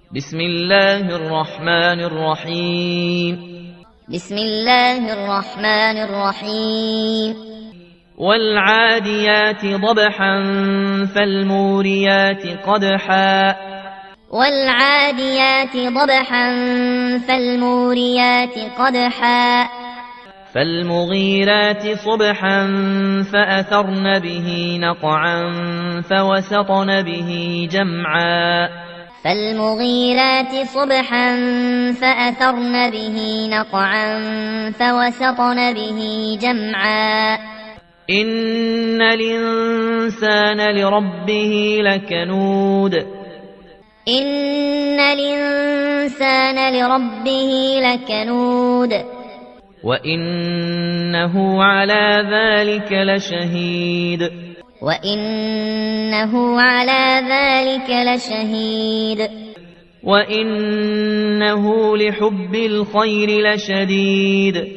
بسم الله الرحمن الرحيم بسم الله الرحمن الرحيم والعاديات ضبحا فالموريات قدحا والعاديات ضبحا فالموريات قدحا فالمغيرات صبحا فأثرن به نقعا فوسطن به جمعا فالمغيرات صبحا فأثرن به نقعا فوسطن به جمعا إن الإنسان لربه لكنود إن الإنسان لربه لكنود وإنه على ذلك لشهيد وإنه على ذلك لشهيد وإنه لحب الخير لشديد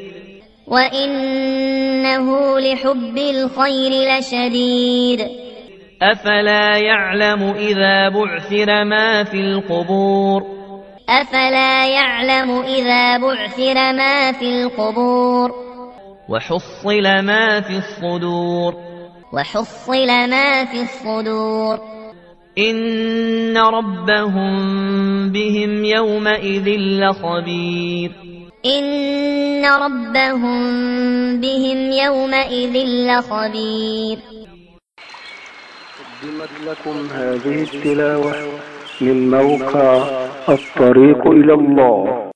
وإنه لحب الخير لشديد أفلا يعلم إذا بعثر ما في القبور أفلا يعلم إذا بعثر ما في القبور وحصل ما في الصدور وحصل ما في الصدور إن ربهم بهم يومئذ لخبير إن ربهم بهم يومئذ لخبير. قدمت لكم هذه التلاوة من موقع الطريق إلى الله.